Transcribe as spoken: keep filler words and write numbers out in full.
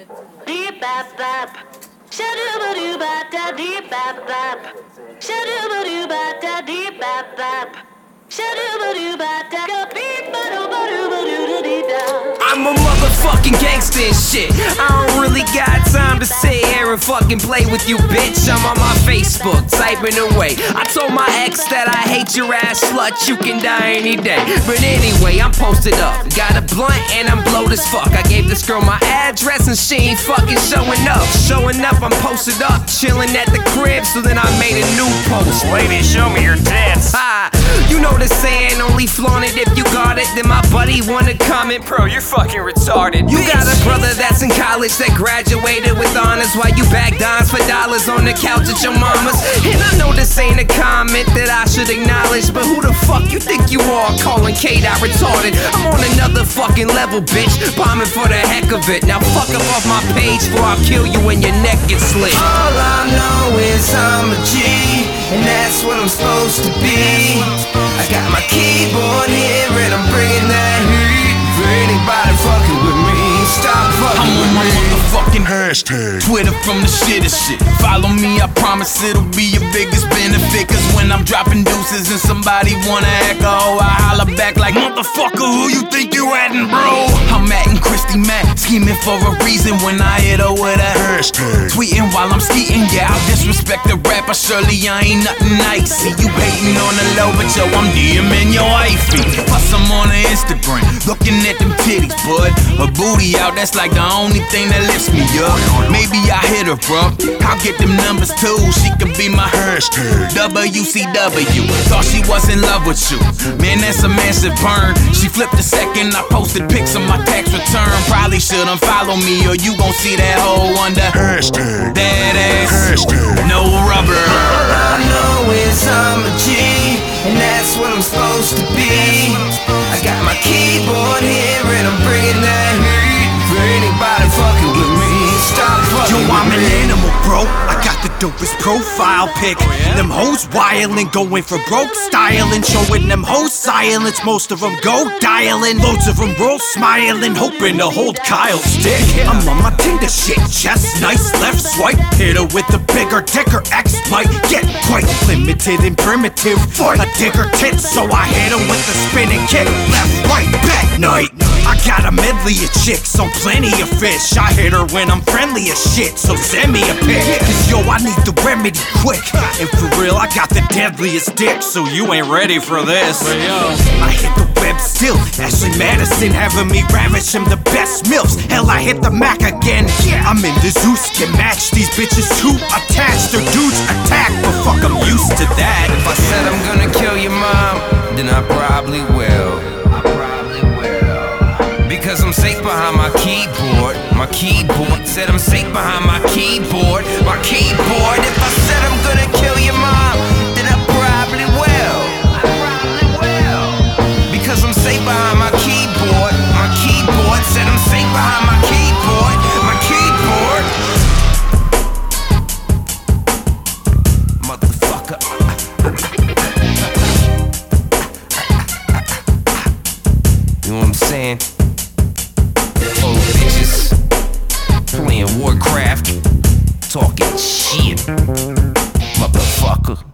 Deep bap bap. Shadoo ba da deep bap bap. Shadoo ba da deep bap bap. Shadoo ba da go beep ba do ba do ba do da dee da. I'm a motherfucking gangster and shit. I don't really got time to sit here and fucking play with you, bitch. I'm on my Facebook, typing away. I told my ex that I hate your ass slut, you can die any day. But anyway, I'm posted up, got a blunt and I'm blowed as fuck. I gave this girl my address and she ain't fucking showing up. Showing up, I'm posted up, chilling at the crib, so then I made a new post. Lady, show me your tits. Ah, you know the saying, only flaunt it if you got it. Then my buddy wanna comment, bro, you're fucking retarded. You got a brother that's in college that graduated with honors, while you back dimes for dollars on the couch at your mama's. And I know this ain't a comment that I should acknowledge, but who the fuck you think you are calling K-Dot retarded? I'm on another fucking level, bitch, bombing for the heck of it. Now fuck up off my page before I'll kill you when your neck gets slit. All I know is I'm a G, and that's what I'm supposed to be. I got my keyboard here and I'm bringing that heat. For anybody fucking with me, stop fucking I'm on with my me. motherfucking hashtag Twitter from the shittest shit. Follow me, I promise it'll be your biggest benefit. Cause when I'm dropping deuces and somebody wanna echo, I holla back like, motherfucker, who you think you attin', bro? I'm attin' Christy Mack, scheming for a reason when I hit her with a hashtag. Tweeting while I'm skeeting, yeah, I disrespect the rapper. Surely I ain't nothing nice. See you hating on the low, but yo, I'm DMing your wifey. Plus I'm on her Instagram, looking at them titties, bud. Her booty out, that's like the only thing that lifts me up. Maybe I hit her, bro. I'll get them numbers too. She could be my hashtag W C W. Thought she was in love with you. Man, that's a massive burn. She flipped a second, I posted pics of my tax return. Probably should unfollow me or you gon' see that hoe under hashtag that ass hashtag no rubber. All I know is I'm a G, and that's what I'm supposed to be. I got my keyboard here and I'm bringing that heat. For anybody fucking with me, stop fucking Yo, I'm with an me. animal, bro. I got the dopest profile pic. Them hoes wildin', going for broke styling, showing them hoes silence. Most of them go dialing, loads of them roll smiling, hoping to hold Kyle's dick. I'm on my Tinder shit, chest nice, left swipe. Hit her with the bigger dicker, X might get quite limited and primitive. A digger tit, so I hit her with the spinning kick. Left, right, back, night. I got a medley of chicks on plenty of fish. I hit her when I'm friendly as shit, so send me a pic. Cause yo, I need the remedy quick. And for real, I got the deadliest dick, so you ain't ready for this. I hit the web still. Ashley Madison having me ravish him the best milfs. Hell, I hit the Mac again. I'm in the Zeus, can match these bitches too attached. Their dudes attack, but fuck, I'm used to that. If I said I'm gonna kill your mom, then I probably will. Because I'm safe behind my keyboard. My keyboard said I'm safe behind my keyboard. My keyboard. If I said I'm gonna kill your mom, then I probably will. Because I'm safe behind my keyboard. My keyboard said I'm safe behind my keyboard. My keyboard. Motherfucker. You know what I'm saying? Old bitches playing Warcraft, talking shit, motherfucker.